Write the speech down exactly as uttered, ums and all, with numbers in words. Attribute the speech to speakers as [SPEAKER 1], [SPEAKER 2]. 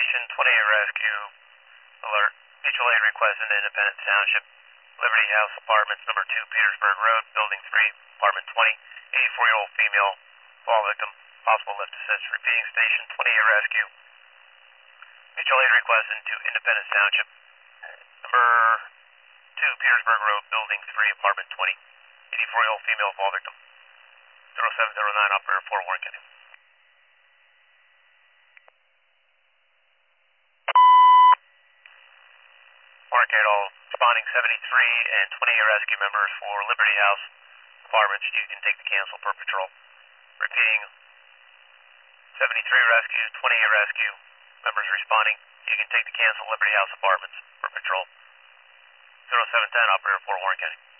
[SPEAKER 1] Station, twenty-eight Rescue, alert, mutual aid request in Independence Township, Liberty House Apartments, number two, Petersburg Road, Building three, Apartment twenty, eighty-four-year-old female, fall victim, possible lift assist. Repeating, Station, twenty-eight Rescue, mutual aid request into Independence Township, number two, Petersburg Road, Building three, Apartment twenty, eighty-four-year-old female, fall victim. zero seven zero nine, operator four, Warren County. Warren County, all responding seventy-three and twenty-eight rescue members for Liberty House Apartments. You can take the cancel per patrol. Repeating, seventy-three rescue, twenty-eight rescue members responding. You can take the cancel Liberty House Apartments per patrol. zero seven ten, operator four, Warren County.